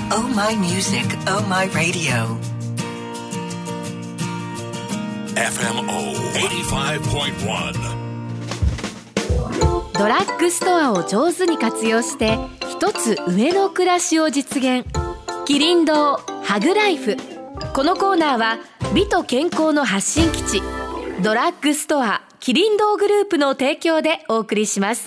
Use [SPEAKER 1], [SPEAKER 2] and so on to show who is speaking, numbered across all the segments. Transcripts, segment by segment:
[SPEAKER 1] Oh My Music, Oh My Radio
[SPEAKER 2] FMO 85.1。
[SPEAKER 3] ドラッグストアを上手に活用して一つ上の暮らしを実現。キリン堂ハグライフ。このコーナーは美と健康の発信基地ドラッグストアキリン堂グループの提供でお送りします。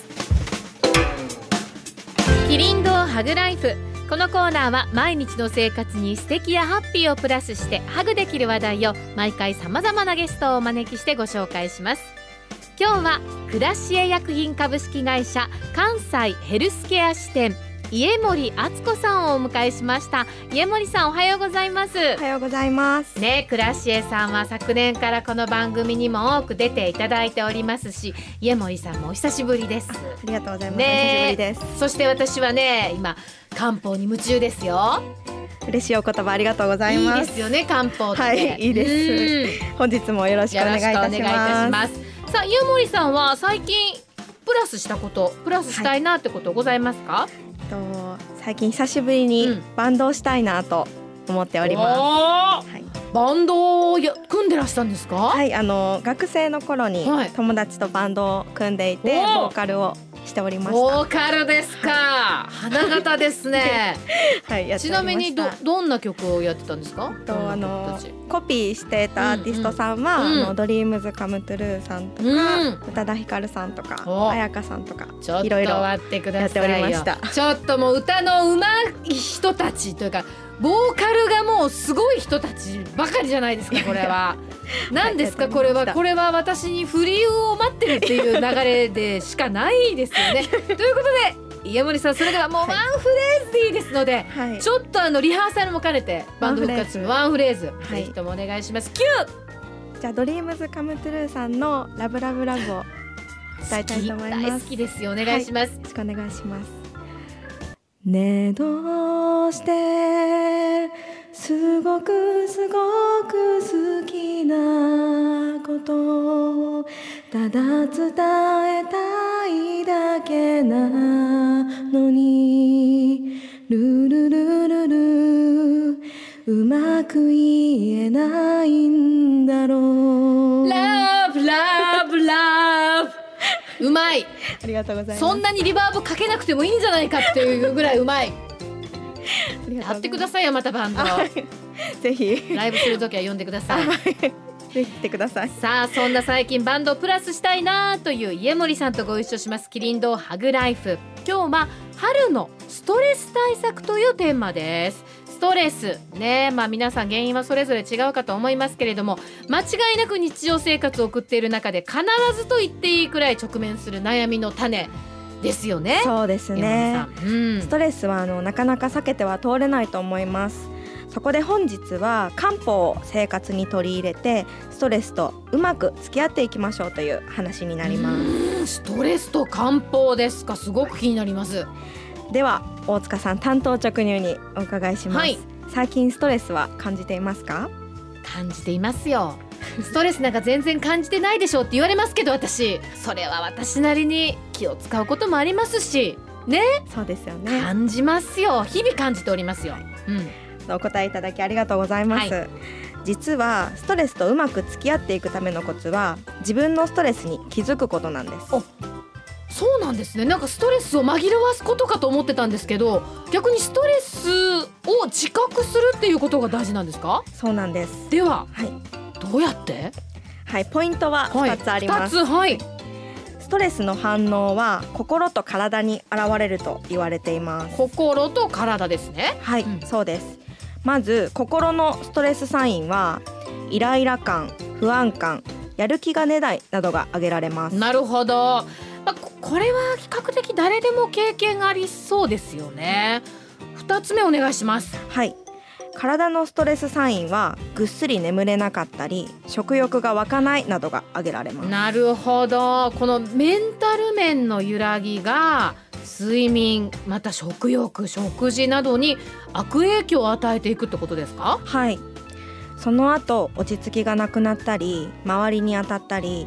[SPEAKER 3] キリン堂ハグライフ。このコーナーは毎日の生活に素敵やハッピーをプラスしてハグできる話題を毎回さまざまなゲストをお招きしてご紹介します。今日はクラシエ薬品株式会社関西ヘルスケア支店家森敦子さんをお迎えしました。家森さん、おはようございます。
[SPEAKER 4] おはようございます
[SPEAKER 3] ね。クラシエさんは昨年からこの番組にも多く出ていただいておりますし、家森さんもお久しぶりです。
[SPEAKER 4] ありがとうございます、ね、お久しぶりです。
[SPEAKER 3] そして私はね、今漢方に夢中ですよ。
[SPEAKER 4] 嬉しいお言葉ありがとうございます。
[SPEAKER 3] いいですよね、漢方って。
[SPEAKER 4] はい、いいです。本日もよろしくお願いいたします。
[SPEAKER 3] さあ、家森さんは最近プラスしたこと、プラスしたいなってことございますか？
[SPEAKER 4] 最近久しぶりにバンドをしたいなと思っております。はい、
[SPEAKER 3] バンドを組んでらしたんですか？
[SPEAKER 4] はい、学生の頃に友達とバンドを組んでいて、ボーカルをしておりました。
[SPEAKER 3] ボーカルですか。花形ですね。
[SPEAKER 4] はい、やっておりました。
[SPEAKER 3] ちなみにどんな曲をやってたんですか？
[SPEAKER 4] コピーしてたアーティストさんは、ドリームズカムトゥルーさんとか、宇多田ヒカルさんとか、彩香さんとか、いろいろやっておりました。
[SPEAKER 3] ちょっともう歌の上手い人たちというか、ボーカルがもうすごい人たちばかりじゃないですか。これは何ですか？これは私にフリを待ってるっていう流れでしかないですよね。ということで家森さん、それではもうワンフレーズでいいですので、ちょっとリハーサルも兼ねてバンド復活のワンフレーズ、ぜひともお願いします。キュー。
[SPEAKER 4] じゃあドリームズカムトゥルーさんのラブラブラブを歌いたいと思います。
[SPEAKER 3] 大好きですよ。お願いします。
[SPEAKER 4] よろしくお願いします。ねえどうしてすごく好きなことただ伝えたいだけなのにルルルルルうまく言えないんだろう。
[SPEAKER 3] ラブラブラブ。うまい。
[SPEAKER 4] ありがとうございます。
[SPEAKER 3] そんなにリバーブかけなくてもいいんじゃないかっていうぐらいうまい。やってくださいよ、またバンド。
[SPEAKER 4] ぜひ
[SPEAKER 3] ライブするときは呼んでください。
[SPEAKER 4] ぜひ来てください。
[SPEAKER 3] さあ、そんな最近バンドをプラスしたいなという家森さんとご一緒しますキリン堂ハグライフ。今日は春のストレス対策というテーマです。ストレスね、皆さん原因はそれぞれ違うかと思いますけれども、間違いなく日常生活を送っている中で必ずと言っていいくらい直面する悩みの種ですよね。
[SPEAKER 4] そうですね、ストレスはなかなか避けては通れないと思います。そこで本日は漢方を生活に取り入れてストレスとうまく付き合っていきましょうという話になります。
[SPEAKER 3] ストレスと漢方ですか。すごく気になります。
[SPEAKER 4] では大塚さん、単刀直入にお伺いします。最近ストレスは感じていますか？
[SPEAKER 3] 感じていますよ。ストレスなんか全然感じてないでしょって言われますけど、私それは私なりに気を使うこともありますしね。
[SPEAKER 4] そうですよね。
[SPEAKER 3] 感じますよ。日々感じておりますよ。
[SPEAKER 4] お答えいただきありがとうございます。実はストレスとうまく付き合っていくためのコツは自分のストレスに気づくことなんです。
[SPEAKER 3] そうなんですね。なんかストレスを紛らわすことかと思ってたんですけど、逆にストレスを自覚するっていうことが大事なんですか？
[SPEAKER 4] そうなんです。
[SPEAKER 3] では、どうやって？
[SPEAKER 4] ポイントは2つあります。ストレスの反応は心と体に現れると言われています。
[SPEAKER 3] 心と体ですね。
[SPEAKER 4] そうです。まず心のストレスサインはイライラ感、不安感、やる気が出ないなどが挙げられます。
[SPEAKER 3] なるほど。これは比較的誰でも経験がありそうですよね。2つ目お願いします。
[SPEAKER 4] 体のストレスサインはぐっすり眠れなかったり食欲が湧かないなどが挙げられます。
[SPEAKER 3] なるほど。このメンタル面の揺らぎが睡眠、また食欲、食事などに悪影響を与えていくってことですか？
[SPEAKER 4] その後落ち着きがなくなったり周りに当たったり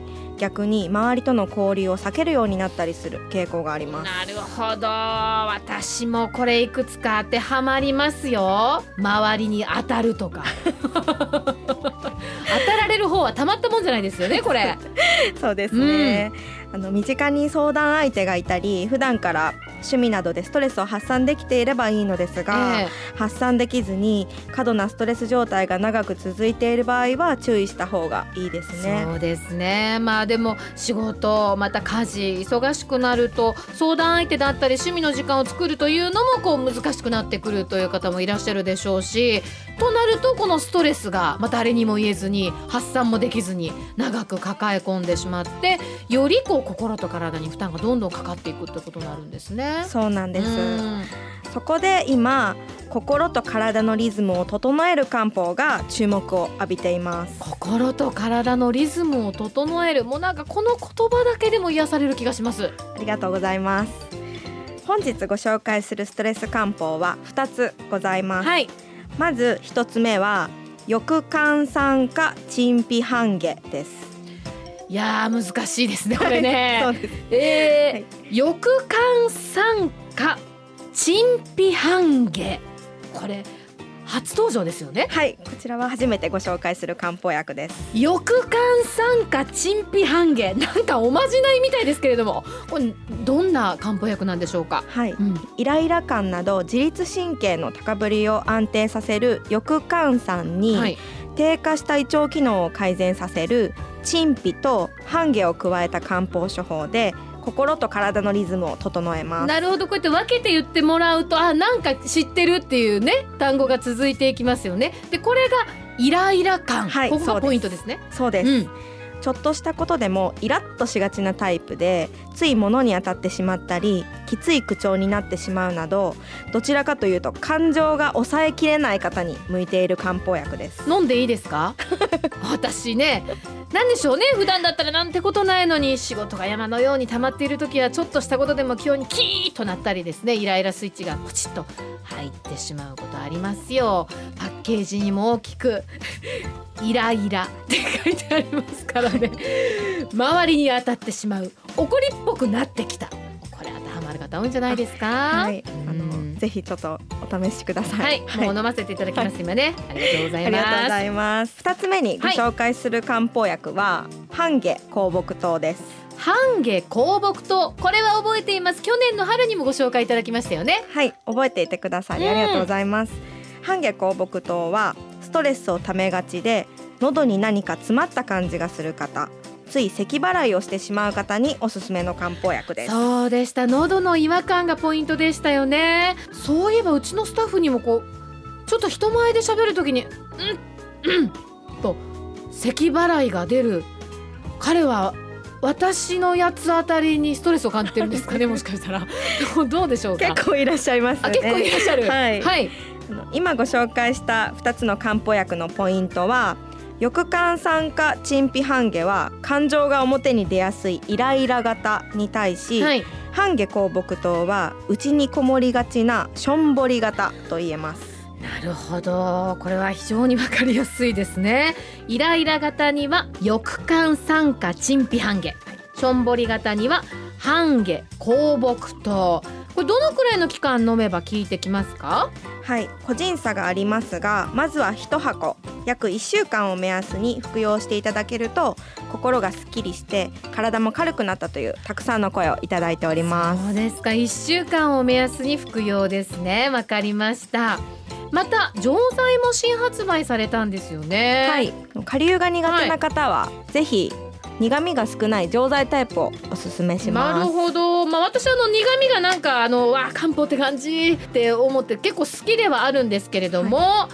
[SPEAKER 4] 逆に周りとの交流を避けるようになったりする傾向があります。
[SPEAKER 3] なるほど、私もこれいくつか当てはまりますよ。周りに当たるとか当たられる方はたまったもんじゃないですよねこれ。
[SPEAKER 4] そうですね、身近に相談相手がいたり普段から趣味などでストレスを発散できていればいいのですが、発散できずに過度なストレス状態が長く続いている場合は注意した方がいいですね。
[SPEAKER 3] そうですね。まあでも仕事また家事忙しくなると相談相手だったり趣味の時間を作るというのもこう難しくなってくるという方もいらっしゃるでしょうし、となるとこのストレスが誰にも言えずに発散もできずに長く抱え込んでしまって、よりこう心と体に負担がどんどんかかっていくということになるんですね。
[SPEAKER 4] そうなんです。そこで今心と体のリズムを整える漢方が注目を浴びています。
[SPEAKER 3] 心と体のリズムを整える、もうなんかこの言葉だけでも癒される気がします。
[SPEAKER 4] ありがとうございます。本日ご紹介するストレス漢方は2つございます、はい、まず1つ目は翼寒酸化陳皮半夏です。
[SPEAKER 3] いやー難しいですねこれね
[SPEAKER 4] そうです、
[SPEAKER 3] 翼寒酸化陳皮半夏、これ初登場ですよね。
[SPEAKER 4] はい、こちらは初めてご紹介する漢方薬です。
[SPEAKER 3] 翼寒酸化陳皮半夏、なんかおまじないみたいですけれども、これどんな漢方薬なんでしょうか。
[SPEAKER 4] はい、イライラ感など自律神経の高ぶりを安定させる翼寒酸に、はい、低下した胃腸機能を改善させる陳皮と半夏を加えた漢方処方で心と体のリズムを整えます。
[SPEAKER 3] なるほど、こうやって分けて言ってもらうとなんか知ってるっていうね単語が続いていきますよね。でこれがイライラ感、はい、ここがポイントですね。
[SPEAKER 4] そうです、ちょっとしたことでもイラッとしがちなタイプでつい物に当たってしまったりきつい口調になってしまうなど、どちらかというと感情が抑えきれない方に向いている漢方薬です。
[SPEAKER 3] 飲んでいいですか私ね、なんでしょうね、普段だったらなんてことないのに仕事が山のように溜まっている時はちょっとしたことでも急にキーッとなったりですね、イライラスイッチがポチッと入ってしまうことありますよ。パッケージにも大きくイライラって書いてありますからね周りに当たってしまう、怒りっぽくなってきた、これ当てはまる方多いんじゃないですか。
[SPEAKER 4] はい、ぜひちょっとお試しください。
[SPEAKER 3] はい、もう飲ませていただきます、今ね。ありがとうございます。
[SPEAKER 4] ありがとうございます。2つ目にご紹介する漢方薬は、半夏香木湯です。
[SPEAKER 3] 半夏香木湯、これは覚えています。去年の春にもご紹介いただきましたよね。
[SPEAKER 4] はい、覚えていてくださりありがとうございます。半夏香木湯はストレスをためがちで喉に何か詰まった感じがする方、つい咳払いをしてしまう方におすすめの漢方薬です。
[SPEAKER 3] そうでした、喉の違和感がポイントでしたよね。そういえばうちのスタッフにもこうちょっと人前で喋るときにと咳払いが出る、彼は私の八つ当たりにストレスを感じてるんですかねもしかしたらどうでしょうか。
[SPEAKER 4] 結構いらっしゃいますね。
[SPEAKER 3] 結構いらっしゃる。
[SPEAKER 4] はい、はい、今ご紹介した2つの漢方薬のポイントは、翼寒酸化陳皮半夏は感情が表に出やすいイライラ型に対し、はい、半夏香木湯は内にこもりがちなしょんぼり型と言えます。
[SPEAKER 3] なるほど、これは非常にわかりやすいですね。イライラ型には翼寒酸化陳皮半夏、しょんぼり型には半夏香木湯、これどのくらいの期間飲めば効いてきますか。
[SPEAKER 4] はい、個人差がありますが、まずは1箱約1週間を目安に服用していただけると心がすっきりして体も軽くなったというたくさんの声をいただいております。
[SPEAKER 3] そうですか、1週間を目安に服用ですね。わかりました。また錠剤も新発売されたんですよね。
[SPEAKER 4] はい、顆粒が苦手な方は、ぜひ苦味が少ない錠剤タイプをおすすめします。
[SPEAKER 3] なるほど、私苦味がなんか漢方って感じって思って結構好きではあるんですけれども、はい、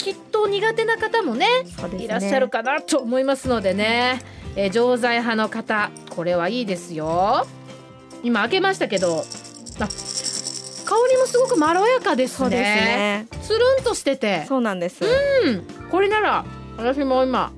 [SPEAKER 3] きっと苦手な方も ねいらっしゃるかなと思いますのでね、錠剤派の方これはいいですよ。今開けましたけど香りもすごくまろやかですね。
[SPEAKER 4] そうですね、
[SPEAKER 3] つるんとしてて、
[SPEAKER 4] そうなんです。
[SPEAKER 3] これなら私も今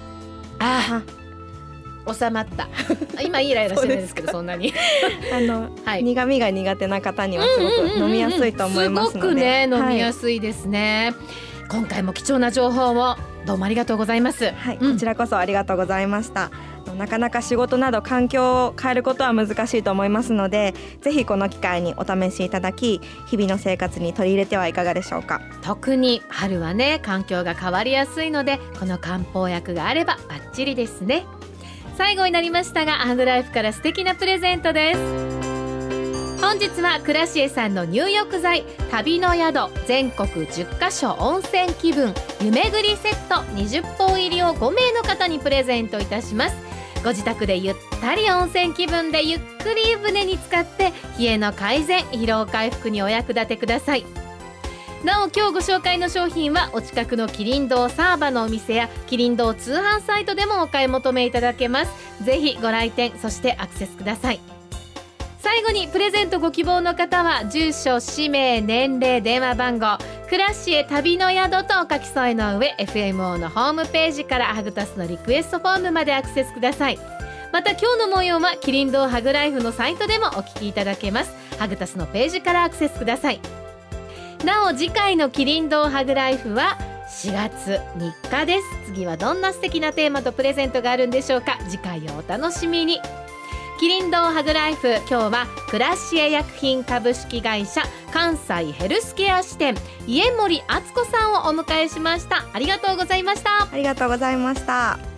[SPEAKER 3] 収まった今イライラしてるんですけどそんなに
[SPEAKER 4] はい、苦味が苦手な方にはすごく飲みやすいと思いますので、
[SPEAKER 3] すごくね飲みやすいですね。 今回も貴重な情報をどうもありがとうございます。
[SPEAKER 4] はい、こちらこそありがとうございました。なかなか仕事など環境を変えることは難しいと思いますので、ぜひこの機会にお試しいただき、日々の生活に取り入れてはいかがでしょうか。
[SPEAKER 3] 特に春はね、環境が変わりやすいので、この漢方薬があればバッチリですね。最後になりましたが、ハグライフから素敵なプレゼントです。本日はクラシエさんの入浴剤旅の宿全国10カ所温泉気分夢ぐりセット20本入りを5名の方にプレゼントいたします。ご自宅でゆったり温泉気分でゆっくり湯船に浸かって冷えの改善、疲労回復にお役立てください。なお今日ご紹介の商品はお近くのキリン堂サーバのお店やキリン堂通販サイトでもお買い求めいただけます。ぜひご来店、そしてアクセスください。最後にプレゼントご希望の方は住所、氏名、年齢、電話番号、クラシエ旅の宿とお書き添えの上 FMO のホームページからハグタスのリクエストフォームまでアクセスください。また今日の模様はキリン堂ハグライフのサイトでもお聞きいただけます。ハグタスのページからアクセスください。なお次回のキリン堂ハグライフは4月3日です。次はどんな素敵なテーマとプレゼントがあるんでしょうか。次回をお楽しみに。キリン堂ハグライフ、今日はクラシエ薬品株式会社関西ヘルスケア支店家森敦子さんをお迎えしました。ありがとうございました。
[SPEAKER 4] ありがとうございました。